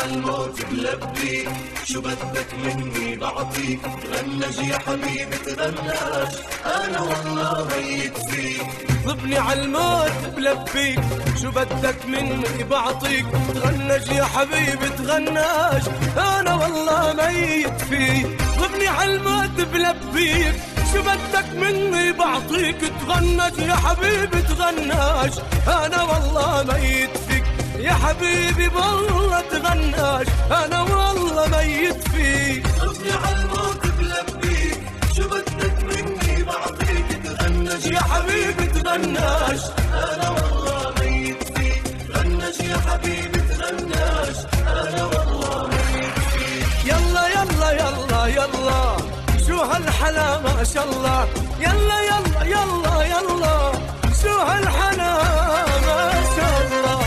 عالموت بلبيك، شو بدك مني بعطيك، تغنج يا حبيبي تغناش، انا والله ميت فيك. ضبني عالموت بلبيك، شو بدك مني بعطيك، تغنج يا حبيبي تغناش، انا والله ميت فيك. ضبني عالموت بلبيك، شو بدك مني بعطيك، تغنج يا حبيبي تغناش، انا والله ميت فيك. يا حبيبي والله تغناش، انا والله ميت فيك. ضبني عالموت بلبيك، شو بدك مني بعطيك، تغنج يا حبيبي تغناش، انا والله ميت فيك. تغنج يا حبيبي تغناش، انا والله ميت فيك. يلا يلا يلا يلا شو هالحلا ما شاء الله، يلا يلا يلا يلا شو هالحلا ما شاء الله.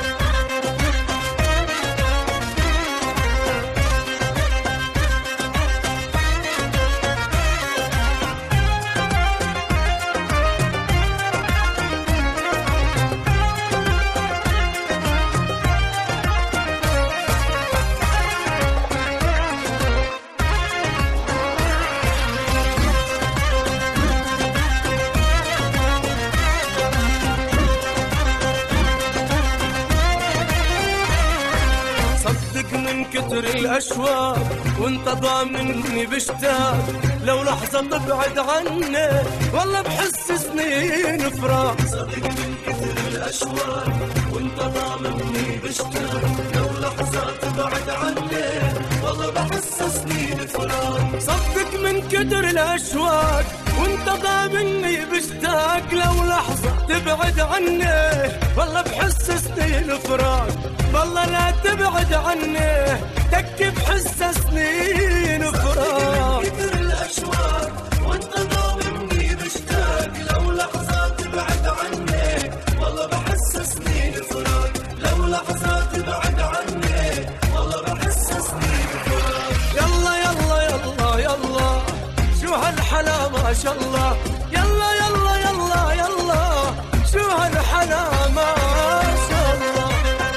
من كتر الأشواق وانت ضامنني بشتاق، لو لحظة تبعد عني والله بحس سنين فراق. صدق من كتر الأشواق وانت ضامنني بشتاق، لو لحظة تبعد عني والله بحس سنين فراق. صدق من كتر الأشواق وانت ضامنني بشتاق، لو لحظة تبعد عني والله بحس سنين فراق. والله لا تبعد عني تكي بحس سنين فراق. من كتر الأشواق وانت ضامنني بشتاق، لو لحظة تبعد عني والله بحس سنين فراق. لو لحظة تبعد عني والله بحس سنين فراق. يلا يلا يلا يلا شو هالحلا ما شاء الله، يلا يلا يلا يلا شو هالحلا ما شاء الله.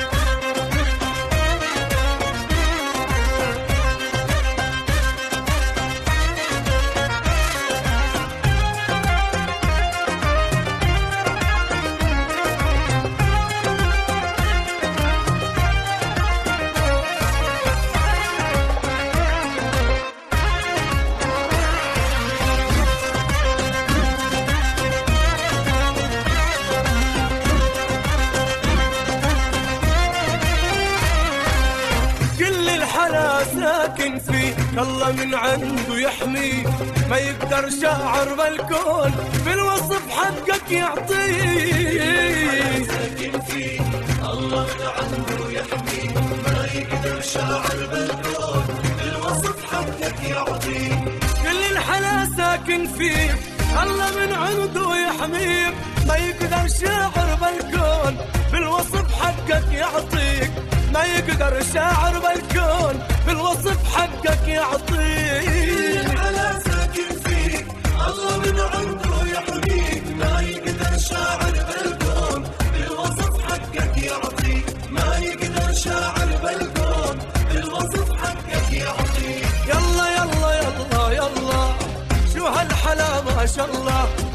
ساكن فيه الله من عنده يحميه، ما يقدر شاعر بالكون بالوصف حقك يعطيه. ساكن فيه الله من عنده يحميه، ما يقدر شاعر بالكون بالوصف حقك يعطيه. كل الحلا ساكن فيه الله من عنده يحميك، ما يقدر شاعر بالكون بالوصف حقك يعطيك. ما يقدر شاعر بالكون بالوصف حقك يعطيك. الحلا ساكن فيك الله من عنده يحميك، ما يقدر شاعر بالكون بالوصف حقك يعطيك. ما يقدر شاعر بالكون بالوصف حقك يعطيك. يلا يلا يلا يلا شو هالحلا ما شاء الله،